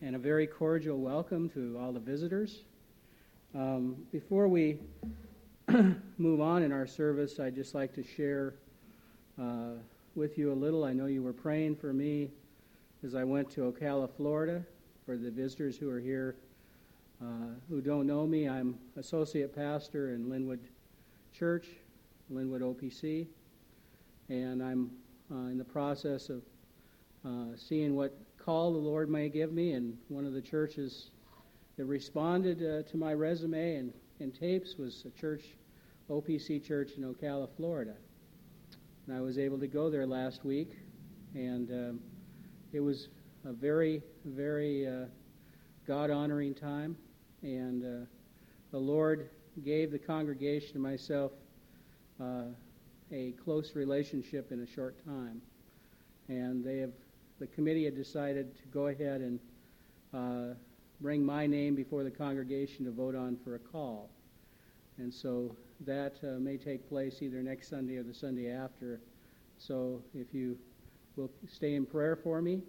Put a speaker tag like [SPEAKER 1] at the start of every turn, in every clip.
[SPEAKER 1] and a very cordial welcome to all the visitors. Before we move on in our service, I'd just like to share with you a little. I know you were praying for me as I went to Ocala, Florida. For the visitors who are here who don't know me, I'm associate pastor in Linwood Church, Linwood OPC, and I'm in the process of seeing what call the Lord may give me, and one of the churches that responded to my resume and tapes was a church, OPC church in Ocala, Florida. And I was able to go there last week, and it was a very, very God-honoring time, and the Lord gave the congregation and myself a close relationship in a short time. And the committee had decided to go ahead and bring my name before the congregation to vote on for a call. And so that may take place either next Sunday or the Sunday after. So if you will stay in prayer for me,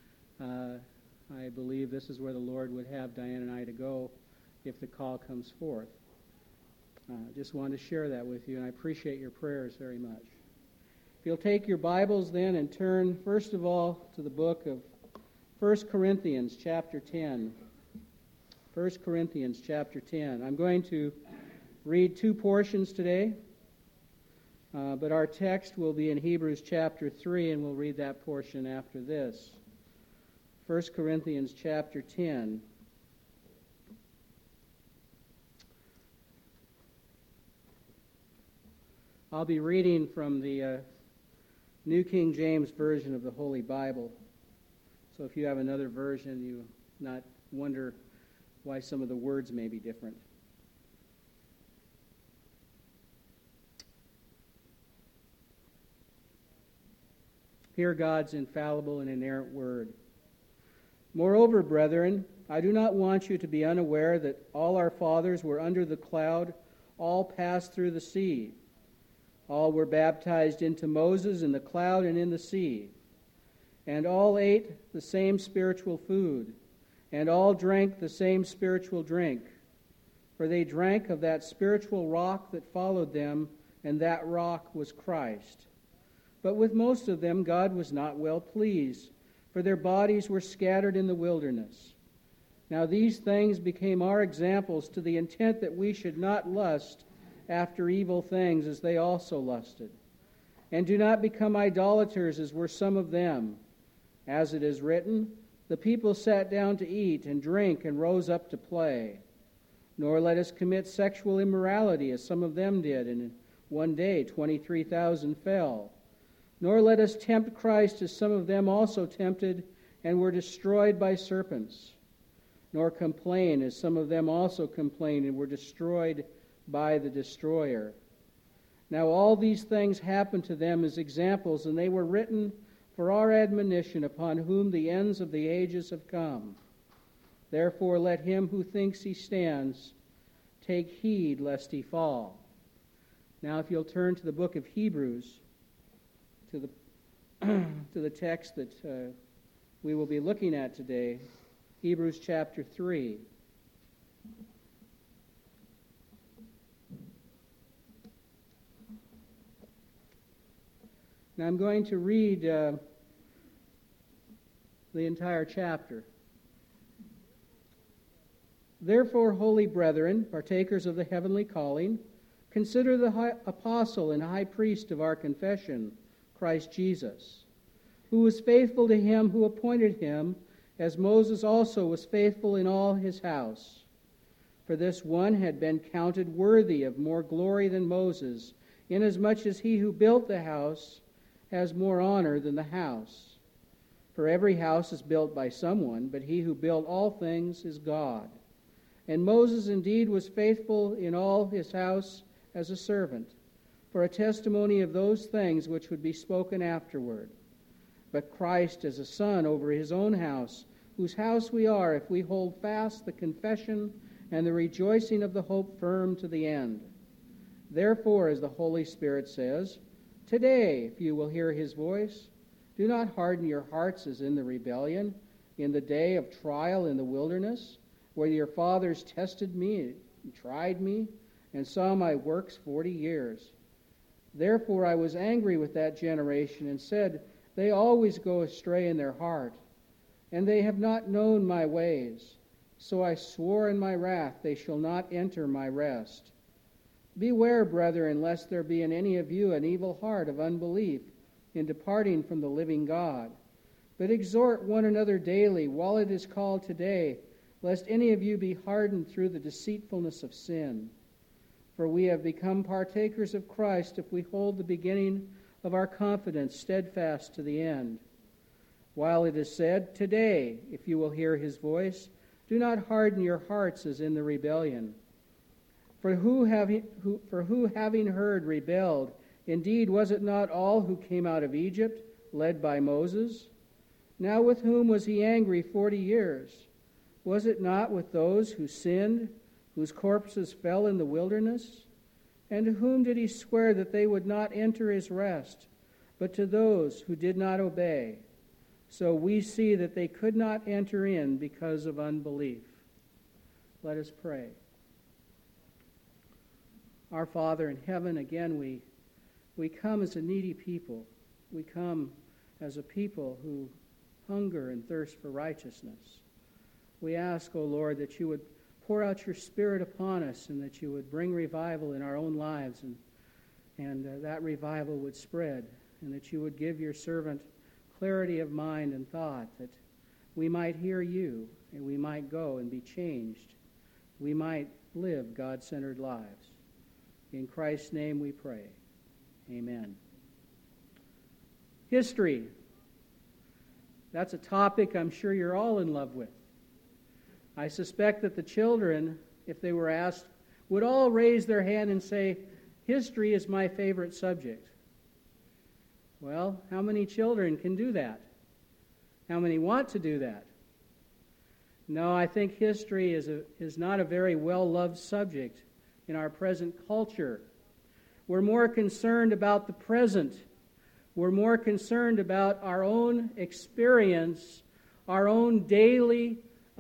[SPEAKER 1] I believe this is where the Lord would have Diane and I to go if the call comes forth. Just wanted to share that with you, and I appreciate your prayers very much. If you'll take your Bibles then and turn, first of all, to the book of 1 Corinthians chapter 10. 1 Corinthians chapter 10. I'm going to read two portions today, but our text will be in Hebrews chapter 3, and we'll read that portion after this. 1 Corinthians chapter 10. I'll be reading from the New King James Version of the Holy Bible. So if you have another version, you not wonder why some of the words may be different. Hear God's infallible and inerrant word. Moreover, brethren, I do not want you to be unaware that all our fathers were under the cloud, all passed through the sea. All were baptized into Moses in the cloud and in the sea. And all ate the same spiritual food, and all drank the same spiritual drink. For they drank of that spiritual rock that followed them, and that rock was Christ. But with most of them God was not well pleased, for their bodies were scattered in the wilderness. Now these things became our examples to the intent that we should not lust after evil things as they also lusted. And do not become idolaters as were some of them. As it is written, the people sat down to eat and drink and rose up to play. Nor let us commit sexual immorality as some of them did, and in one day 23,000 fell. Nor let us tempt Christ as some of them also tempted and were destroyed by serpents. Nor complain as some of them also complained and were destroyed by the destroyer. Now all these things happened to them as examples, and they were written for our admonition, upon whom the ends of the ages have come. Therefore let him who thinks he stands take heed lest he fall. Now if you'll turn to the book of Hebrews, to the text that we will be looking at today, Hebrews chapter 3. Now I'm going to read the entire chapter. Therefore, holy brethren, partakers of the heavenly calling, consider the apostle and high priest of our confession, Christ Jesus, who was faithful to him who appointed him, as Moses also was faithful in all his house. For this one had been counted worthy of more glory than Moses, inasmuch as he who built the house has more honor than the house. For every house is built by someone, but he who built all things is God. And Moses indeed was faithful in all his house as a servant, for a testimony of those things which would be spoken afterward. But Christ as a son over his own house, whose house we are if we hold fast the confession and the rejoicing of the hope firm to the end. Therefore, as the Holy Spirit says, today, if you will hear his voice, do not harden your hearts as in the rebellion, in the day of trial in the wilderness, where your fathers tested me and tried me, and saw my works 40 years. Therefore I was angry with that generation, and said, They always go astray in their heart, and they have not known my ways. So I swore in my wrath, They shall not enter my rest. Beware, brethren, lest there be in any of you an evil heart of unbelief in departing from the living God. But exhort one another daily, while it is called today, lest any of you be hardened through the deceitfulness of sin. For we have become partakers of Christ if we hold the beginning of our confidence steadfast to the end. While it is said, Today, if you will hear his voice, do not harden your hearts as in the rebellion. For who having heard rebelled? Indeed, was it not all who came out of Egypt, led by Moses? Now with whom was he angry 40 years? Was it not with those who sinned, whose corpses fell in the wilderness? And to whom did he swear that they would not enter his rest, but to those who did not obey? So we see that they could not enter in because of unbelief. Let us pray. Our Father in heaven, again we come as a needy people. We come as a people who hunger and thirst for righteousness. We ask, O Lord, that you would pour out your Spirit upon us, and that you would bring revival in our own lives, and that revival would spread, and that you would give your servant clarity of mind and thought, that we might hear you, and we might go and be changed. We might live God-centered lives. In Christ's name we pray. Amen. History. That's a topic I'm sure you're all in love with. I suspect that the children, if they were asked, would all raise their hand and say, History is my favorite subject. Well, how many children can do that? How many want to do that? No, I think history is not a very well-loved subject in our present culture. We're more concerned about the present. We're more concerned about our own experience, our own daily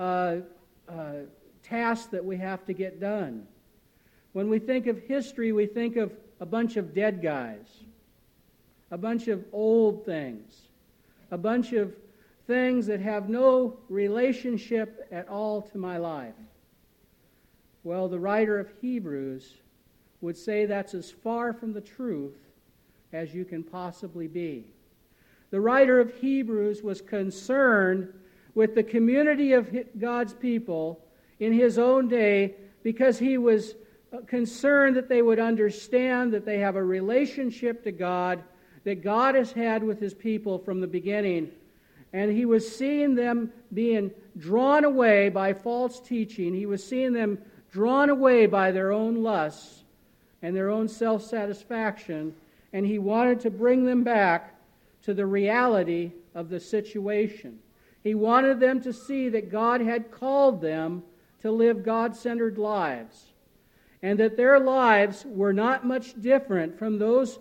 [SPEAKER 1] tasks that we have to get done. When we think of history, we think of a bunch of dead guys, a bunch of old things, a bunch of things that have no relationship at all to my life. Well, the writer of Hebrews would say that's as far from the truth as you can possibly be. The writer of Hebrews was concerned with the community of God's people in his own day because he was concerned that they would understand that they have a relationship to God that God has had with his people from the beginning. And he was seeing them being drawn away by false teaching. He was seeing them drawn away by their own lusts and their own self-satisfaction. And he wanted to bring them back to the reality of the situation. He wanted them to see that God had called them to live God-centered lives, and that their lives were not much different from those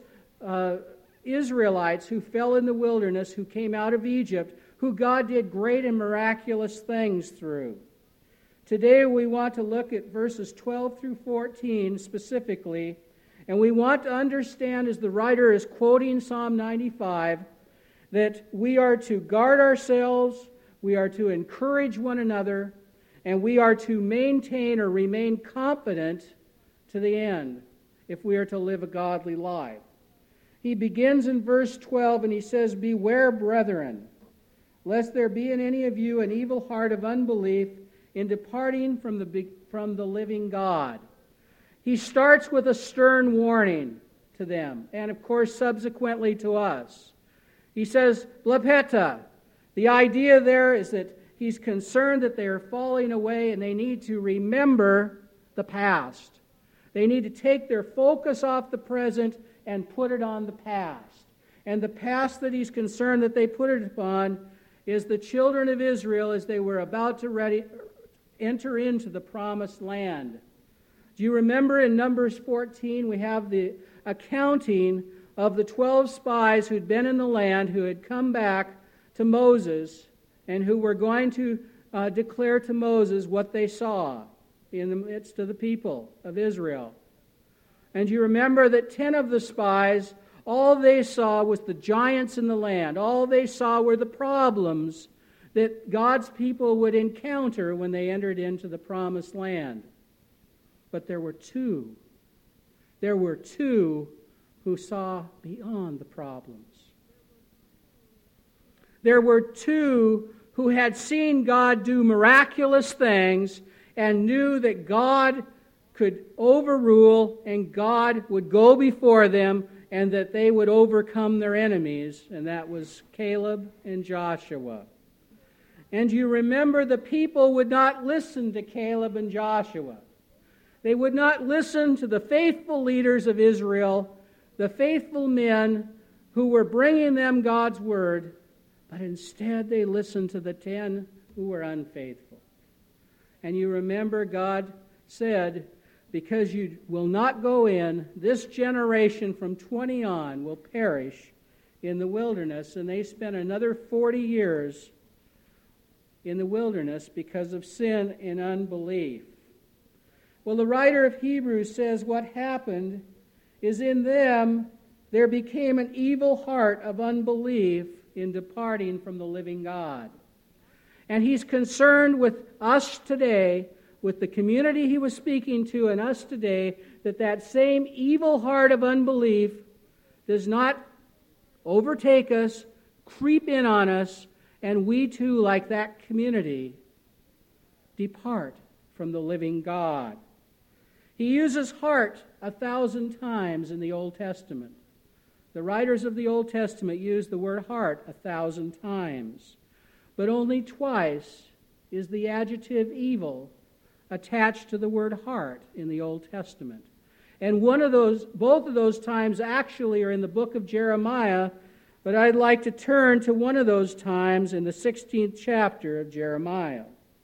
[SPEAKER 1] Israelites who fell in the wilderness, who came out of Egypt, who God did great and miraculous things through. Today we want to look at verses 12 through 14 specifically, and we want to understand, as the writer is quoting Psalm 95, that we are to guard ourselves, we are to encourage one another, and we are to maintain or remain confident to the end if we are to live a godly life. He begins in verse 12 and he says, Beware, brethren, lest there be in any of you an evil heart of unbelief in departing from the living God. He starts with a stern warning to them, and of course subsequently to us. He says, Blepeta. The idea there is that he's concerned that they are falling away and they need to remember the past. They need to take their focus off the present and put it on the past. And the past that he's concerned that they put it upon is the children of Israel as they were about to enter into the promised land. Do you remember in Numbers 14 we have the accounting of the 12 spies who'd been in the land, who had come back to Moses and who were going to declare to Moses what they saw in the midst of the people of Israel. And you remember that 10 of the spies, all they saw was the giants in the land. All they saw were the problems that God's people would encounter when they entered into the promised land. But there were two. There were two who saw beyond the problems. There were two who had seen God do miraculous things and knew that God could overrule and God would go before them and that they would overcome their enemies, and that was Caleb and Joshua. And you remember the people would not listen to Caleb and Joshua. They would not listen to the faithful leaders of Israel, the faithful men who were bringing them God's word, but instead they listened to the 10 who were unfaithful. And you remember God said, because you will not go in, this generation from 20 on will perish in the wilderness. And they spent another 40 years in the wilderness because of sin and unbelief. Well, the writer of Hebrews says what happened is in them there became an evil heart of unbelief in departing from the living God. And he's concerned with us today, with the community he was speaking to and us today, that same evil heart of unbelief does not overtake us, creep in on us, and we too, like that community, depart from the living God. He uses heart 1,000 times in the Old Testament. The writers of the Old Testament use the word heart 1,000 times, but only twice is the adjective evil attached to the word heart in the Old Testament. And both of those times actually are in the book of Jeremiah, but I'd like to turn to one of those times in the 16th chapter of Jeremiah.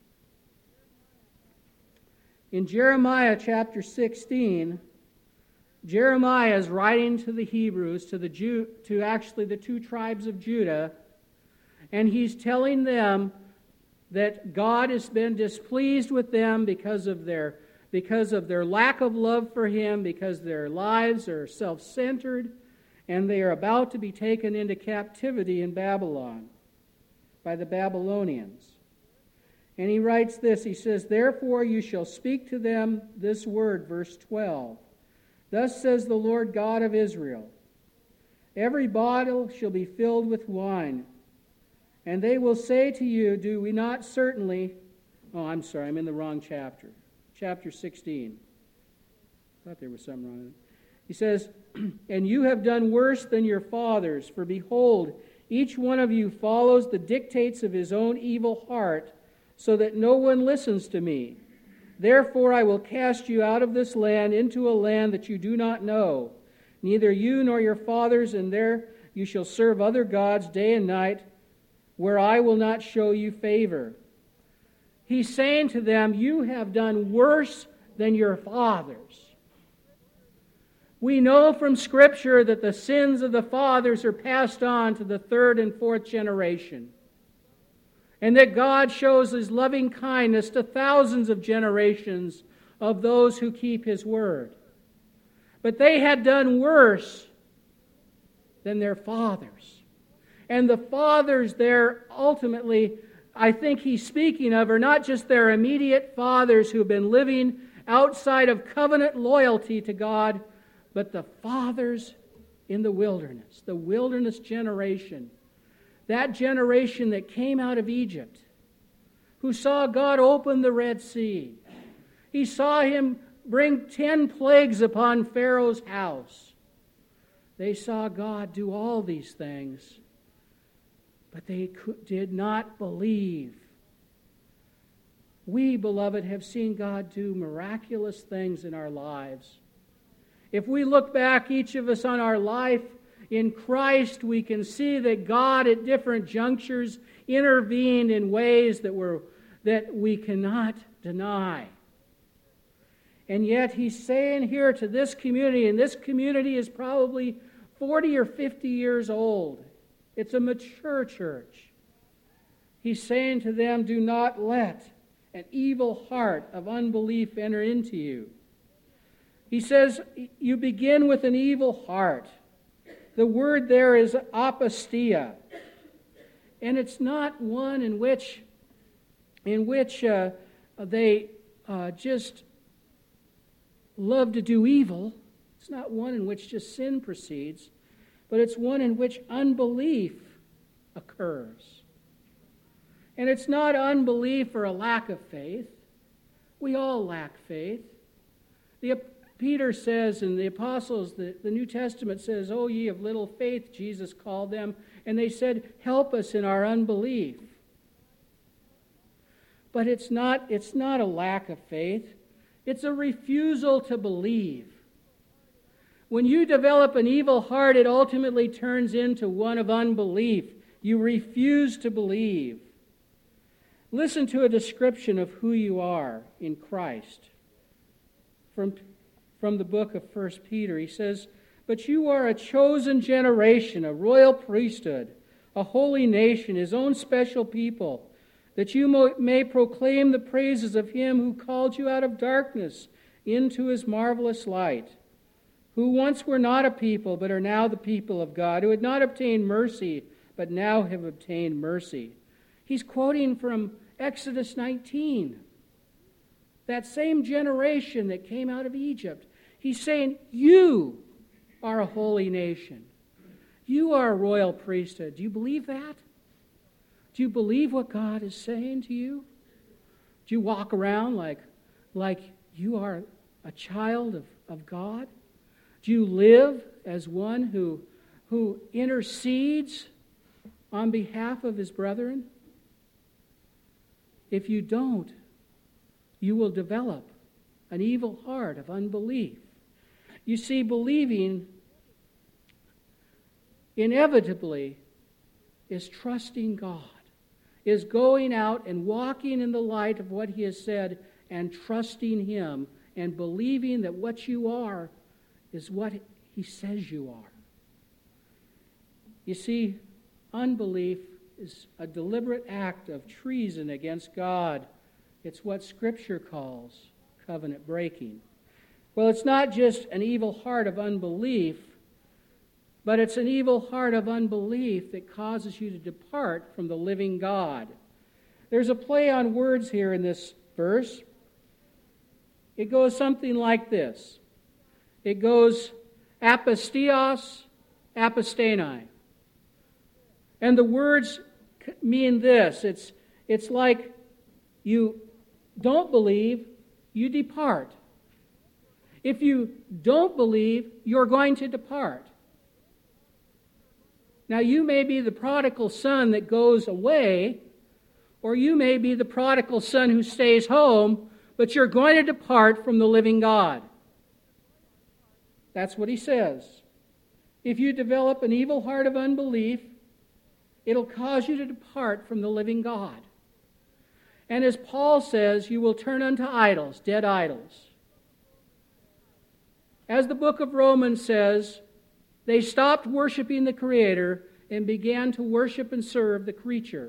[SPEAKER 1] In Jeremiah chapter 16, Jeremiah is writing to the Hebrews, to actually the 2 tribes of Judah, and he's telling them that God has been displeased with them because of their lack of love for Him, because their lives are self-centered, and they are about to be taken into captivity in Babylon by the Babylonians. And he writes this, he says, "Therefore you shall speak to them this word," verse 12. "Thus says the Lord God of Israel, every bottle shall be filled with wine. And they will say to you, do we not certainly..." Oh, I'm sorry, I'm in the wrong chapter. Chapter 16. I thought there was something wrong with it. He says, "And you have done worse than your fathers, for behold, each one of you follows the dictates of his own evil heart, so that no one listens to me. Therefore I will cast you out of this land into a land that you do not know, neither you nor your fathers, and there you shall serve other gods day and night, where I will not show you favor." He's saying to them, you have done worse than your fathers. We know from Scripture that the sins of the fathers are passed on to the 3rd and 4th generation, and that God shows His loving kindness to thousands of generations of those who keep His word. But they had done worse than their fathers. And the fathers there, ultimately, I think he's speaking of, are not just their immediate fathers who have been living outside of covenant loyalty to God, but the fathers in the wilderness generation. That generation that came out of Egypt, who saw God open the Red Sea. He saw Him bring 10 plagues upon Pharaoh's house. They saw God do all these things, but they did not believe. We, beloved, have seen God do miraculous things in our lives. If we look back, each of us, on our life in Christ, we can see that God at different junctures intervened in ways that we cannot deny. And yet He's saying here to this community, and this community is probably 40 or 50 years old. It's a mature church. He's saying to them, do not let an evil heart of unbelief enter into you. He says, you begin with an evil heart. The word there is apostia. And it's not one in which they just love to do evil. It's not one in which just sin proceeds, but it's one in which unbelief occurs. And it's not unbelief or a lack of faith. We all lack faith. Peter says, and the apostles, the New Testament says, "O ye of little faith," Jesus called them, and they said, "Help us in our unbelief." But it's not a lack of faith. It's a refusal to believe. When you develop an evil heart, it ultimately turns into one of unbelief. You refuse to believe. Listen to a description of who you are in Christ. From the book of 1 Peter, he says, "But you are a chosen generation, a royal priesthood, a holy nation, his own special people, that you may proclaim the praises of him who called you out of darkness into his marvelous light, who once were not a people, but are now the people of God, who had not obtained mercy, but now have obtained mercy." He's quoting from Exodus 19. That same generation that came out of Egypt. He's saying, you are a holy nation. You are a royal priesthood. Do you believe that? Do you believe what God is saying to you? Do you walk around like you are a child of God? Do you live as one who intercedes on behalf of his brethren? If you don't, you will develop an evil heart of unbelief. You see, believing inevitably is trusting God, is going out and walking in the light of what he has said and trusting him and believing that what you are is what he says you are. You see, unbelief is a deliberate act of treason against God. It's what Scripture calls covenant breaking. Well, it's not just an evil heart of unbelief, but it's an evil heart of unbelief that causes you to depart from the living God. There's a play on words here in this verse. It goes something like this. It goes apostios, aposteni. And the words mean this. It's like you don't believe, you depart. If you don't believe, you're going to depart. Now, you may be the prodigal son that goes away, or you may be the prodigal son who stays home, but you're going to depart from the living God. That's what he says. If you develop an evil heart of unbelief, it'll cause you to depart from the living God. And as Paul says, you will turn unto idols, dead idols. As the book of Romans says, they stopped worshiping the Creator and began to worship and serve the creature.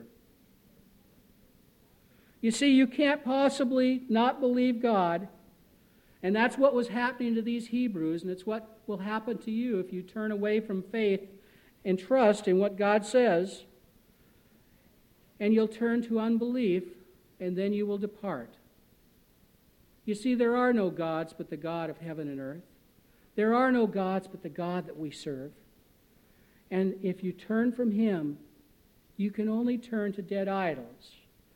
[SPEAKER 1] You see, you can't possibly not believe God, and that's what was happening to these Hebrews, and it's what will happen to you if you turn away from faith and trust in what God says, and you'll turn to unbelief, and then you will depart. You see, there are no gods but the God of heaven and earth. There are no gods but the God that we serve. And if you turn from him, you can only turn to dead idols.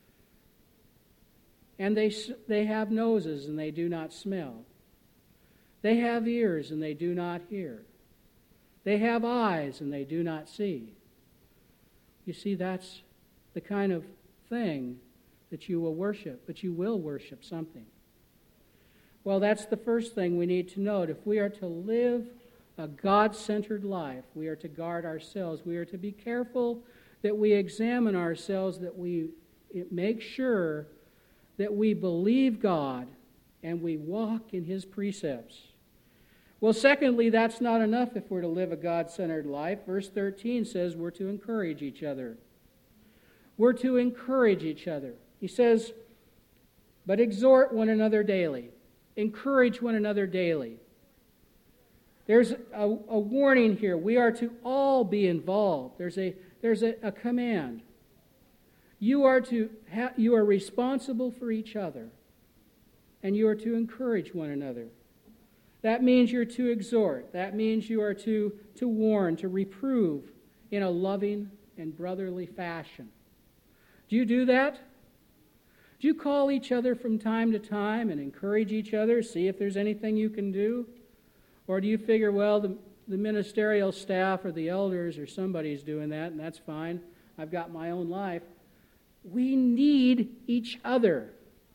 [SPEAKER 1] And they have noses and they do not smell. They have ears and they do not hear. They have eyes and they do not see. You see, that's the kind of thing that you will worship, but you will worship something. Well, that's the first thing we need to note. If we are to live a God-centered life, we are to guard ourselves. We are to be careful that we examine ourselves, that we make sure that we believe God and we walk in his precepts. Well, secondly, that's not enough if we're to live a God-centered life. Verse 13 says we're to encourage each other. We're to encourage each other. He says, but exhort one another daily. Encourage one another daily. There's a warning here. We are to all be involved. There's a command. You are responsible for each other, and you are to encourage one another. That means you're to exhort. That means you are to warn, to reprove in a loving and brotherly fashion. Do you do that? Do you call each other from time to time and encourage each other, see if there's anything you can do? Or do you figure, well, the ministerial staff or the elders or somebody's doing that, and that's fine. I've got my own life. We need each other.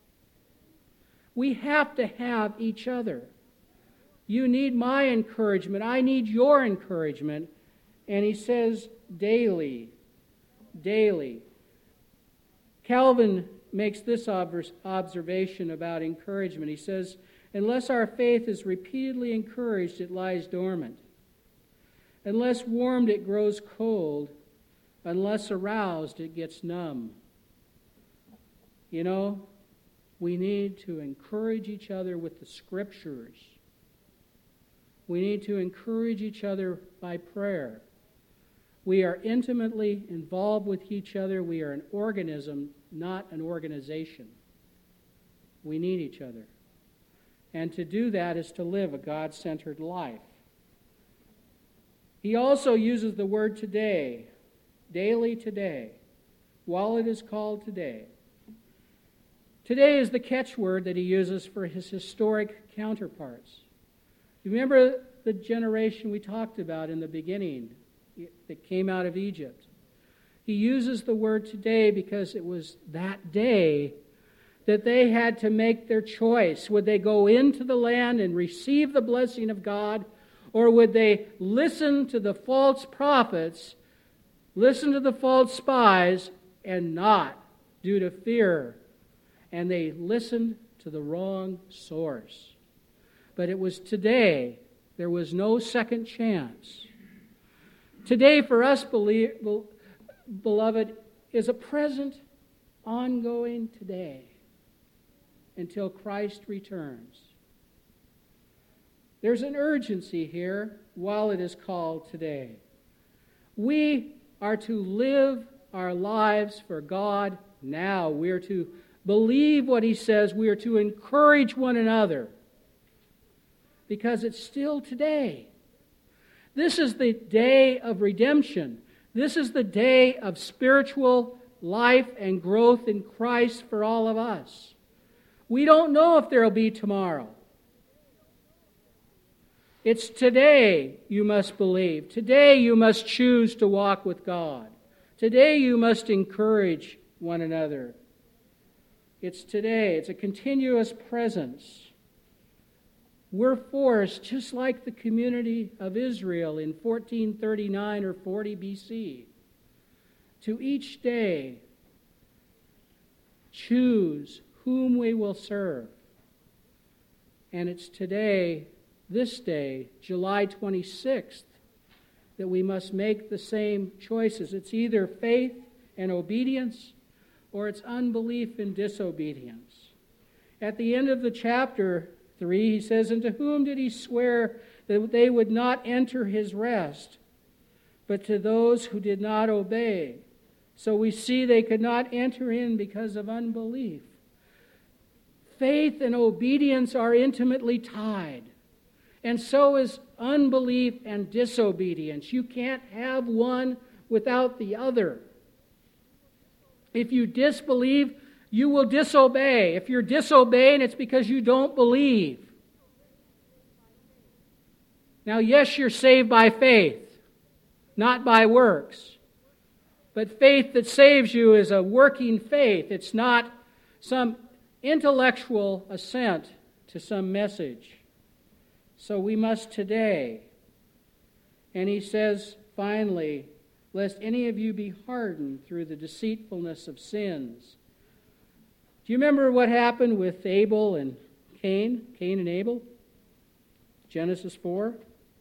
[SPEAKER 1] We have to have each other. You need my encouragement. I need your encouragement. And he says daily, daily. Calvin makes this observation about encouragement. He says, unless our faith is repeatedly encouraged, it lies dormant. Unless warmed, it grows cold. Unless aroused, it gets numb. You know, we need to encourage each other with the Scriptures. We need to encourage each other by prayer. We are intimately involved with each other. We are an organism, not an organization. We need each other. And to do that is to live a God-centered life. He also uses the word today, daily today, while it is called today. Today is the catchword that he uses for his historic counterparts. You remember the generation we talked about in the beginning that came out of Egypt? He uses the word today because it was that day that they had to make their choice. Would they go into the land and receive the blessing of God, or would they listen to the false prophets, listen to the false spies, and not due to fear? And they listened to the wrong source. But it was today. There was no second chance. Today for us, beloved, is a present, ongoing today until Christ returns. There's an urgency here while it is called today. We are to live our lives for God now. We are to believe what he says. We are to encourage one another because it's still today. This is the day of redemption. This is the day of spiritual life and growth in Christ for all of us. We don't know if there will be tomorrow. It's today you must believe. Today you must choose to walk with God. Today you must encourage one another. It's today. It's a continuous presence. We're forced, just like the community of Israel in 1439 or 40 BC, to each day choose whom we will serve. And it's today, this day, July 26th, that we must make the same choices. It's either faith and obedience, or it's unbelief and disobedience. At the end of the chapter 3, he says, and to whom did he swear that they would not enter his rest, but to those who did not obey? So we see they could not enter in because of unbelief. Faith and obedience are intimately tied, and so is unbelief and disobedience. You can't have one without the other. If you disbelieve, you will disobey. If you're disobeying, it's because you don't believe. Now, yes, you're saved by faith, not by works. But faith that saves you is a working faith. It's not some intellectual assent to some message. So we must today. And he says, finally, lest any of you be hardened through the deceitfulness of sins. Do you remember what happened with Abel and Cain? Cain and Abel? Genesis 4.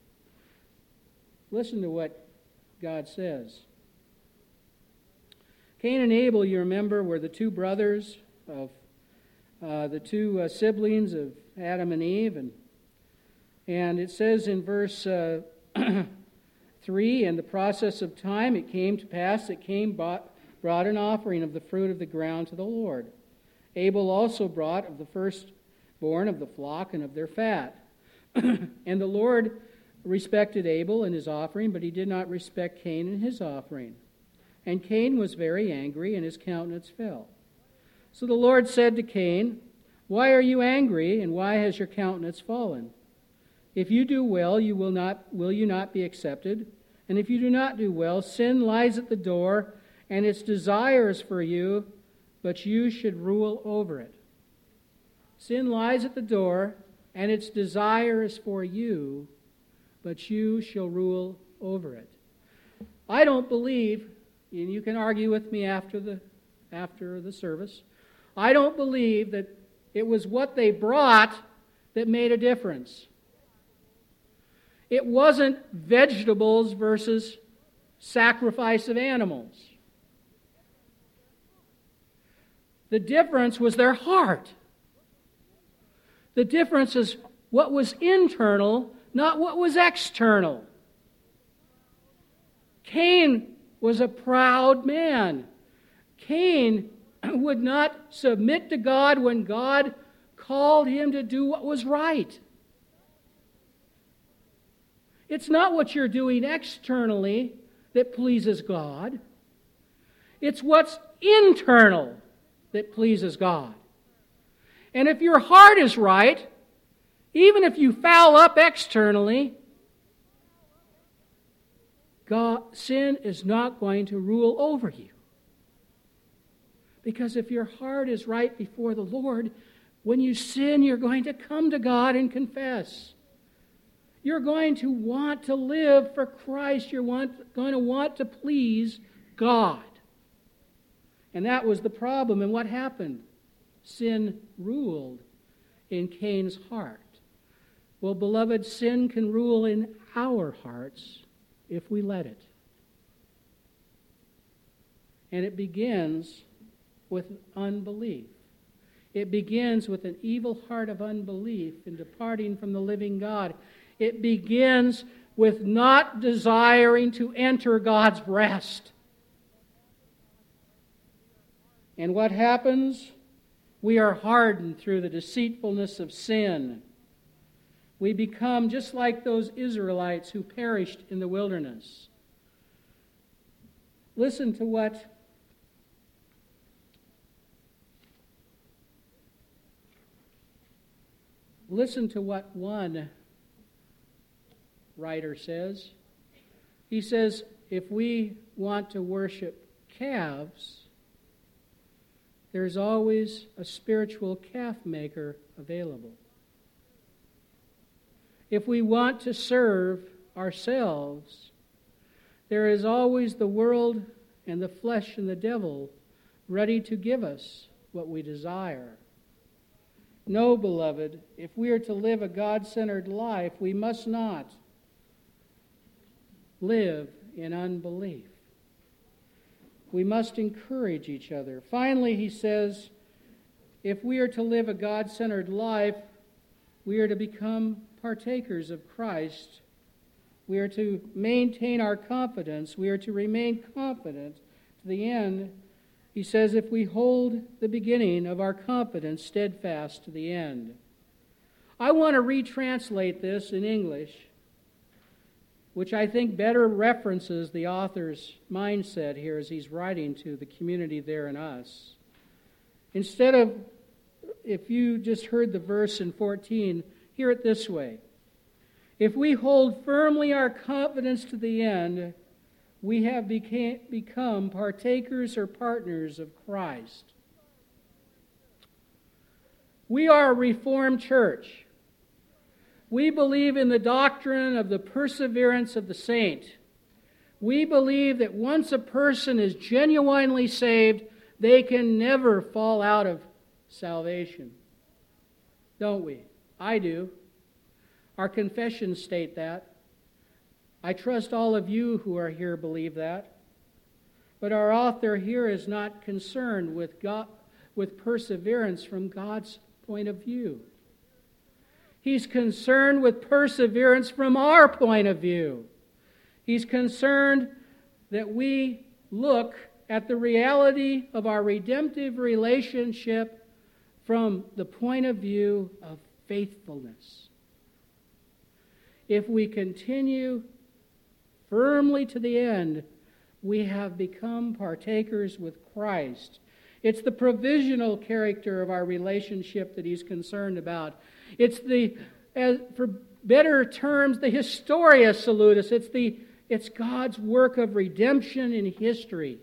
[SPEAKER 1] Listen to what God says. Cain and Abel, you remember, were the two brothers of the two siblings of Adam and Eve. And it says in verse 3, in the process of time it came to pass that Cain brought an offering of the fruit of the ground to the Lord. Abel also brought of the firstborn of the flock and of their fat. And the Lord respected Abel and his offering, but he did not respect Cain and his offering. And Cain was very angry, and his countenance fell. So the Lord said to Cain, "Why are you angry, and why has your countenance fallen? If you do well, will you not be accepted? And if you do not do well, sin lies at the door, and its desire is for you, but you should rule over it." Sin lies at the door, and its desire is for you, but you shall rule over it. I don't believe, and you can argue with me after the service, I don't believe that it was what they brought that made a difference. It wasn't vegetables versus sacrifice of animals. The difference was their heart. The difference is what was internal, not what was external. Cain was a proud man. Cain would not submit to God when God called him to do what was right. It's not what you're doing externally that pleases God. It's what's internal that pleases God. And if your heart is right, even if you foul up externally, sin is not going to rule over you. Because if your heart is right before the Lord, when you sin, you're going to come to God and confess. You're going to want to live for Christ. You're going to want to please God. And that was the problem. And what happened? Sin ruled in Cain's heart. Well, beloved, sin can rule in our hearts if we let it. And it begins with unbelief. It begins with an evil heart of unbelief in departing from the living God. It begins with not desiring to enter God's rest. And what happens? We are hardened through the deceitfulness of sin. We become just like those Israelites who perished in the wilderness. Listen to what one writer says. He says, if we want to worship calves, there's always a spiritual calf maker available. If we want to serve ourselves, there is always the world and the flesh and the devil ready to give us what we desire. No, beloved, if we are to live a God-centered life, we must not live in unbelief. We must encourage each other. Finally, he says, if we are to live a God-centered life, we are to become partakers of Christ. We are to maintain our confidence. We are to remain confident to the end. He says, if we hold the beginning of our confidence steadfast to the end. I want to retranslate this in English, which I think better references the author's mindset here as he's writing to the community there and us. Instead of, if you just heard the verse in 14, hear it this way. If we hold firmly our confidence to the end, we have become partakers or partners of Christ. We are a Reformed church. We believe in the doctrine of the perseverance of the saint. We believe that once a person is genuinely saved, they can never fall out of salvation. Don't we? I do. Our confessions state that. I trust all of you who are here believe that. But our author here is not concerned with perseverance from God's point of view. He's concerned with perseverance from our point of view. He's concerned that we look at the reality of our redemptive relationship from the point of view of faithfulness. If we continue firmly to the end, we have become partakers with Christ. It's the provisional character of our relationship that he's concerned about. It's for better terms, the historia salutis. It's God's work of redemption in history.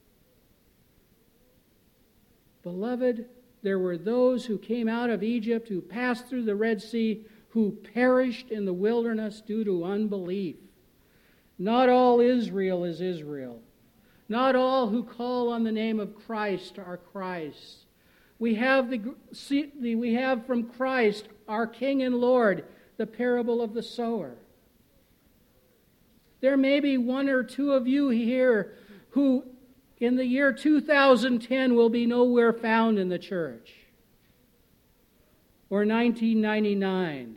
[SPEAKER 1] Beloved, there were those who came out of Egypt, who passed through the Red Sea, who perished in the wilderness due to unbelief. Not all Israel is Israel. Not all who call on the name of Christ are Christ. We have from Christ, our King and Lord, the parable of the sower. There may be one or two of you here who in the year 2010 will be nowhere found in the church. Or 1999.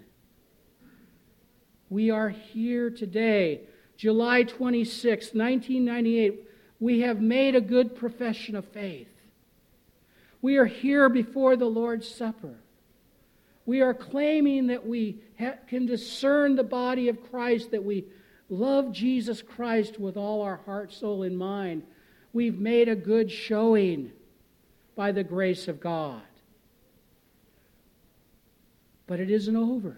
[SPEAKER 1] We are here today, July 26, 1998. We have made a good profession of faith. We are here before the Lord's Supper. We are claiming that we can discern the body of Christ, that we love Jesus Christ with all our heart, soul, and mind. We've made a good showing by the grace of God. But it isn't over.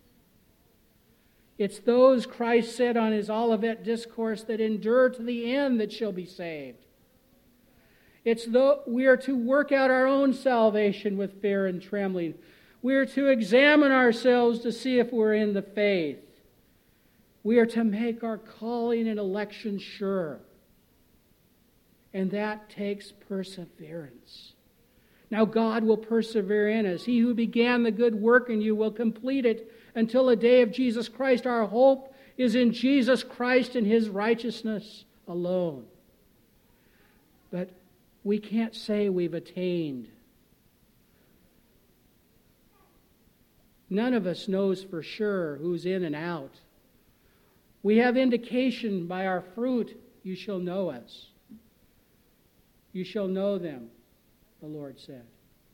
[SPEAKER 1] It's those, Christ said on his Olivet Discourse, that endure to the end that shall be saved. It's though we are to work out our own salvation with fear and trembling. We are to examine ourselves to see if we're in the faith. We are to make our calling and election sure. And that takes perseverance. Now God will persevere in us. He who began the good work in you will complete it until the day of Jesus Christ. Our hope is in Jesus Christ and his righteousness alone. But we can't say we've attained. None of us knows for sure who's in and out. We have indication by our fruit, you shall know us. You shall know them, the Lord said.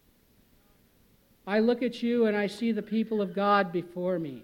[SPEAKER 1] I look at you and I see the people of God before me.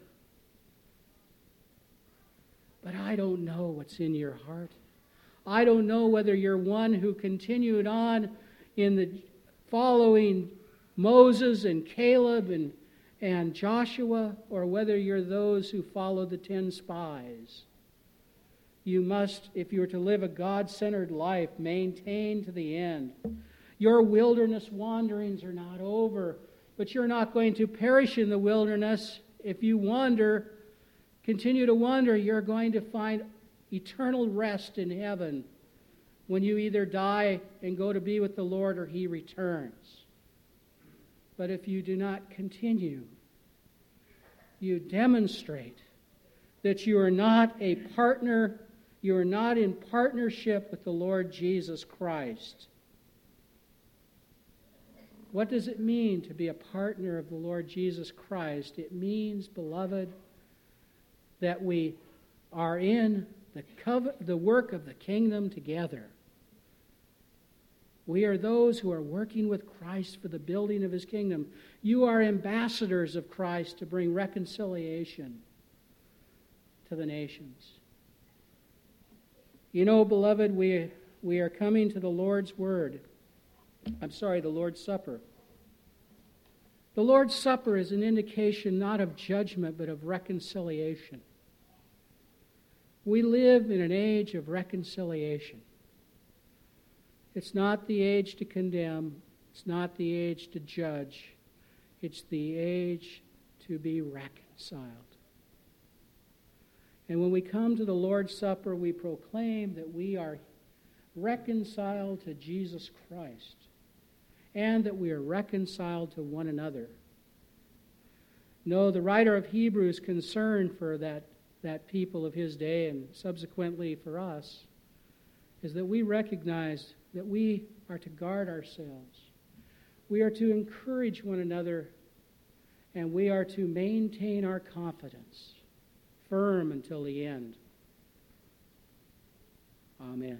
[SPEAKER 1] But I don't know what's in your heart. I don't know whether you're one who continued on in the following Moses and Caleb and Joshua, or whether you're those who follow the 10 spies. You must, if you're to live a God-centered life, maintain to the end. Your wilderness wanderings are not over, but you're not going to perish in the wilderness. If you wander, continue to wander, you're going to find eternal rest in heaven when you either die and go to be with the Lord or he returns. But if you do not continue, you demonstrate that you are not a partner, you are not in partnership with the Lord Jesus Christ. What does it mean to be a partner of the Lord Jesus Christ? It means, beloved, that we are in the work of the kingdom together. We are those who are working with Christ for the building of his kingdom. You are ambassadors of Christ to bring reconciliation to the nations. You know, beloved, we are coming to the Lord's Supper. The Lord's Supper is an indication not of judgment, but of reconciliation. We live in an age of reconciliation. It's not the age to condemn. It's not the age to judge. It's the age to be reconciled. And when we come to the Lord's Supper, we proclaim that we are reconciled to Jesus Christ and that we are reconciled to one another. No, the writer of Hebrews, concerned for that people of his day and subsequently for us, is that we recognize that we are to guard ourselves. We are to encourage one another, and we are to maintain our confidence firm until the end. Amen.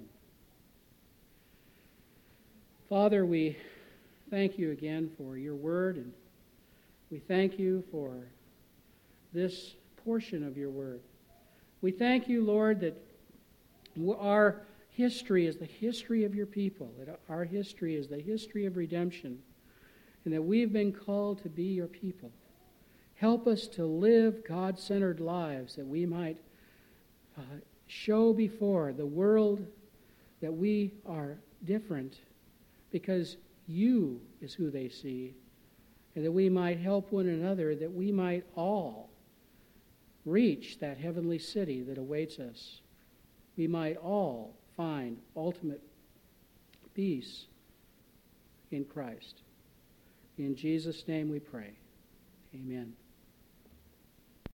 [SPEAKER 1] Father, we thank you again for your word, and we thank you for this portion of your word. We thank you, Lord, that our history is the history of your people, that our history is the history of redemption, and that we've been called to be your people. Help us to live God-centered lives, that we might show before the world that we are different because you is who they see, and that we might help one another, that we might all reach that heavenly city that awaits us. We might all find ultimate peace in Christ. In Jesus' name we pray. Amen.